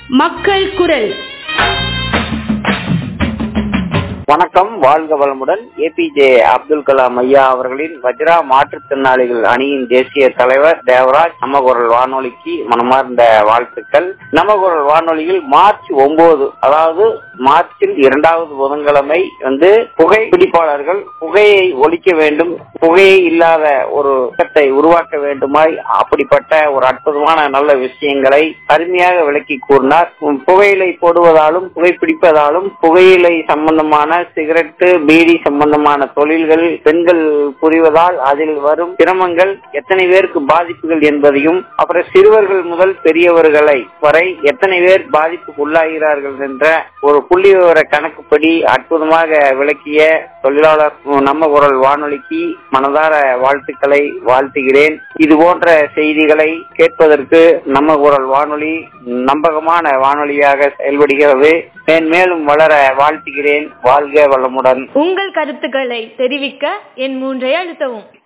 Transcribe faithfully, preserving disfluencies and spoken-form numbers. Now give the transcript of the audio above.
மக்கள் குரல். வணக்கம், வாழ்க வளமுடன். ஏபிஜே அப்துல் கலாம் ஐயா அவர்களின் வஜ்ரா மாற்றுத்திறனாளிகள் அணியின் தேசிய தலைவர் தேவராஜ் நமகுரல் வானொலிக்கு மனமார்ந்த வாழ்த்துக்கள். நமகுரல் வானொலியில் மார்ச் ஒன்பது, அதாவது மார்ச்சில் இரண்டாவது புதன்கிழமை வந்து புகை பிடிப்பாளர்கள் புகையை ஒழிக்க வேண்டும், புகையை இல்லாத ஒரு திட்டத்தை உருவாக்க வேண்டுமாய் அப்படிப்பட்ட ஒரு அற்புதமான நல்ல விஷயங்களை அருமையாக விளக்கி கூறினார். புகையிலை போடுவதாலும் புகைப்பிடிப்பதாலும் புகையிலை சம்பந்தமான சிகரெட்டு பீடி சம்பந்தமான தொழில்கள் பெண்கள் புரிவதால் அதில் வரும் சிரமங்கள் எத்தனை பேருக்கு பாதிப்புகள் என்பதையும், அப்புறம் சிறுவர்கள் முதல் பெரியவர்களை வரை எத்தனை பேர் பாதிப்புக்கு உள்ளாகிறார்கள் என்ற ஒரு புள்ளி விவர கணக்குப்படி அற்புதமாக விளக்கிய தொழிலாளர் நம்ம குரல் வானொலிக்கு மனதார வாழ்த்துக்களை வாழ்த்துகிறேன். இது போன்ற செய்திகளை கேட்பதற்கு நம்ம குரல் வானொலி நம்பகமான வானொலியாக செயல்படுகிறது. மேலும் வளர வாழ்த்துகிறேன். வாழ்க வளமுடன். உங்கள் கருத்துக்களை தெரிவிக்க என் மூன்றை அழுத்தவும்.